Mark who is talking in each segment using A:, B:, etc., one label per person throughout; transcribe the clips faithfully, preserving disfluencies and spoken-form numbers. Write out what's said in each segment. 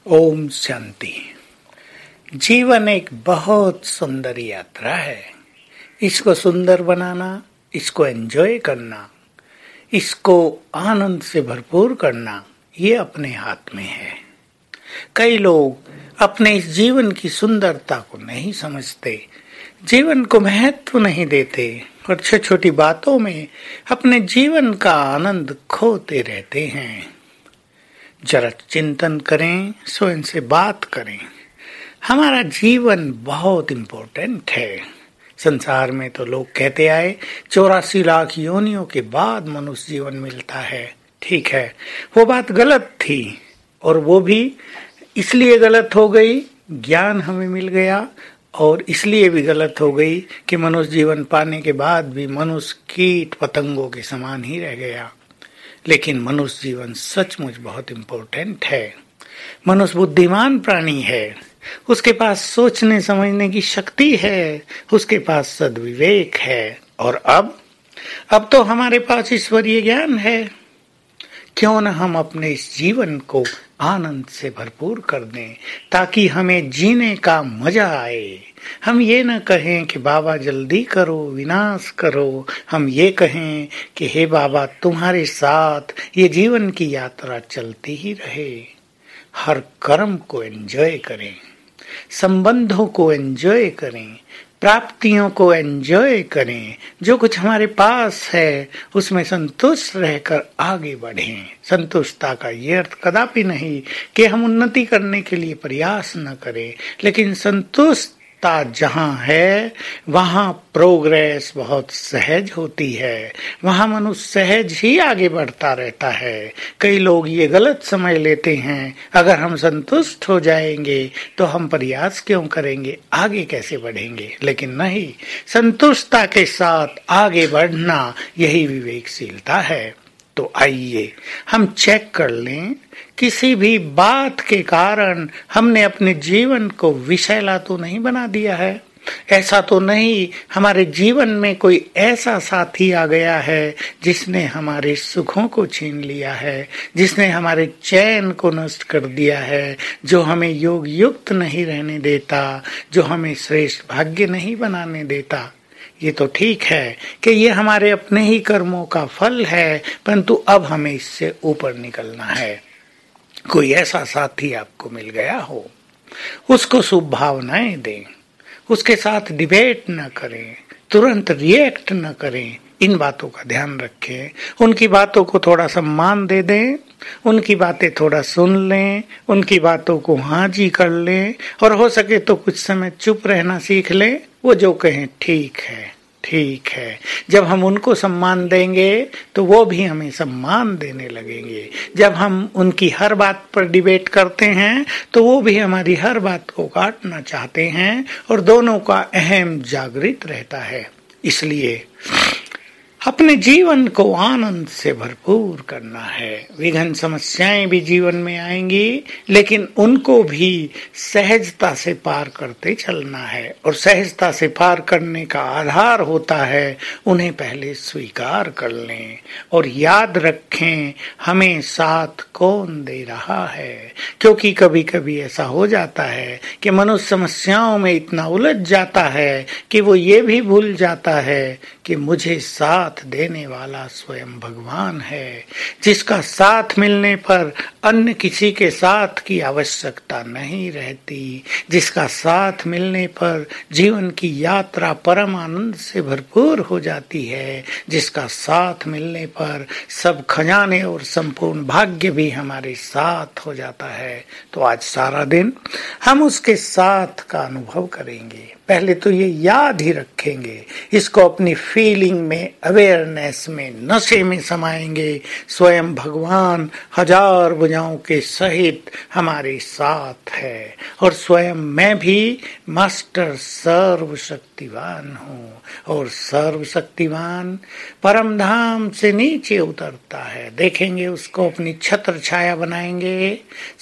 A: ओम शांति। जीवन एक बहुत सुंदर यात्रा है। इसको सुंदर बनाना, इसको एंजॉय करना, इसको आनंद से भरपूर करना, ये अपने हाथ में है। कई लोग अपने इस जीवन की सुंदरता को नहीं समझते, जीवन को महत्व नहीं देते और छोटी छोटी बातों में अपने जीवन का आनंद खोते रहते हैं। जरा चिंतन करें, स्वयं से बात करें। हमारा जीवन बहुत इम्पोर्टेंट है। संसार में तो लोग कहते आए चौरासी लाख योनियों के बाद मनुष्य जीवन मिलता है। ठीक है, वो बात गलत थी और वो भी इसलिए गलत हो गई, ज्ञान हमें मिल गया, और इसलिए भी गलत हो गई कि मनुष्य जीवन पाने के बाद भी मनुष्य कीट पतंगों के समान ही रह गया। लेकिन मनुष्य जीवन सचमुच बहुत इम्पोर्टेंट है। मनुष्य बुद्धिमान प्राणी है, उसके पास सोचने समझने की शक्ति है, उसके पास सद्विवेक है, और अब अब तो हमारे पास ईश्वरीय ज्ञान है। क्यों न हम अपने इस जीवन को आनंद से भरपूर कर दें ताकि हमें जीने का मजा आए। हम ये न कहें कि बाबा जल्दी करो, विनाश करो। हम ये कहें कि हे बाबा तुम्हारे साथ ये जीवन की यात्रा चलती ही रहे। हर कर्म को एंजॉय करें, संबंधों को एंजॉय करें, प्राप्तियों को एंजॉय करें। जो कुछ हमारे पास है उसमें संतुष्ट रहकर आगे बढ़ें। संतुष्टता का ये अर्थ कदापि नहीं कि हम उन्नति करने के लिए प्रयास न करें, लेकिन संतुष्टता जहाँ है वहाँ प्रोग्रेस बहुत सहज होती है, वहाँ मनुष्य सहज ही आगे बढ़ता रहता है। कई लोग ये गलत समझ लेते हैं, अगर हम संतुष्ट हो जाएंगे तो हम प्रयास क्यों करेंगे, आगे कैसे बढ़ेंगे। लेकिन नहीं, संतुष्टता के साथ आगे बढ़ना यही विवेकशीलता है। तो आइए हम चेक कर लें, किसी भी बात के कारण हमने अपने जीवन को विषैला तो नहीं बना दिया है। ऐसा तो नहीं हमारे जीवन में कोई ऐसा साथी आ गया है जिसने हमारे सुखों को छीन लिया है, जिसने हमारे चैन को नष्ट कर दिया है, जो हमें योग युक्त नहीं रहने देता, जो हमें श्रेष्ठ भाग्य नहीं बनाने देता। ये तो ठीक है कि ये हमारे अपने ही कर्मों का फल है, परंतु अब हमें इससे ऊपर निकलना है। कोई ऐसा साथी आपको मिल गया हो, उसको शुभ भावनाएं दें, उसके साथ डिबेट न करें, तुरंत रिएक्ट न करें। इन बातों का ध्यान रखें, उनकी बातों को थोड़ा सम्मान दे दें, उनकी बातें थोड़ा सुन लें, उनकी बातों को हाँ जी कर लें, और हो सके तो कुछ समय चुप रहना सीख लें। वो जो कहें ठीक है, ठीक है। जब हम उनको सम्मान देंगे तो वो भी हमें सम्मान देने लगेंगे। जब हम उनकी हर बात पर डिबेट करते हैं तो वो भी हमारी हर बात को काटना चाहते हैं, और दोनों का अहम जागृत रहता है। इसलिए अपने जीवन को आनंद से भरपूर करना है। विघ्न समस्याएं भी जीवन में आएंगी, लेकिन उनको भी सहजता से पार करते चलना है, और सहजता से पार करने का आधार होता है उन्हें पहले स्वीकार कर लें और याद रखें हमें साथ कौन दे रहा है। क्योंकि कभी कभी ऐसा हो जाता है कि मनुष्य समस्याओं में इतना उलझ जाता है कि वो ये भी भूल जाता है कि मुझे साथ देने वाला स्वयं भगवान है, जिसका साथ मिलने पर अन्य किसी के साथ की आवश्यकता नहीं रहती, जिसका साथ मिलने पर जीवन की यात्रा परम आनंद से भरपूर हो जाती है, जिसका साथ मिलने पर सब खजाने और संपूर्ण भाग्य भी हमारे साथ हो जाता है। तो आज सारा दिन हम उसके साथ का अनुभव करेंगे। पहले तो ये याद ही रखेंगे, इसको अपनी फीलिंग में, अवेयरनेस में, नशे में समाएंगे। स्वयं भगवान हजार भुजाओं के सहित हमारे साथ है, और स्वयं मैं भी मास्टर सर्वशक्तिवान हूँ, और सर्वशक्तिवान परम धाम से नीचे उतरता है। देखेंगे उसको अपनी छत्र छाया बनाएंगे।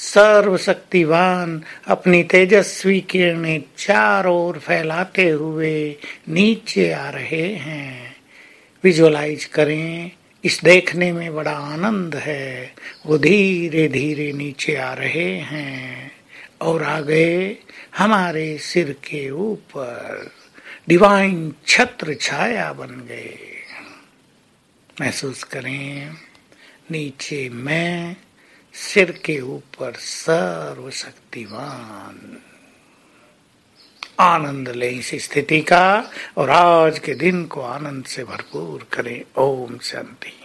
A: सर्वशक्तिवान अपनी तेजस्वी किरणें चारों ओर फैलाते हुए नीचे आ रहे हैं। विजुअलाइज करें, इस देखने में बड़ा आनंद है। वो धीरे धीरे नीचे आ रहे हैं। और आ गए हमारे सिर के ऊपर, डिवाइन छत्र छाया बन गए। महसूस करें, नीचे मैं, सिर के ऊपर सर्वशक्तिमान। आनंद ले इस स्थिति का और आज के दिन को आनंद से भरपूर करें। ओम शांति।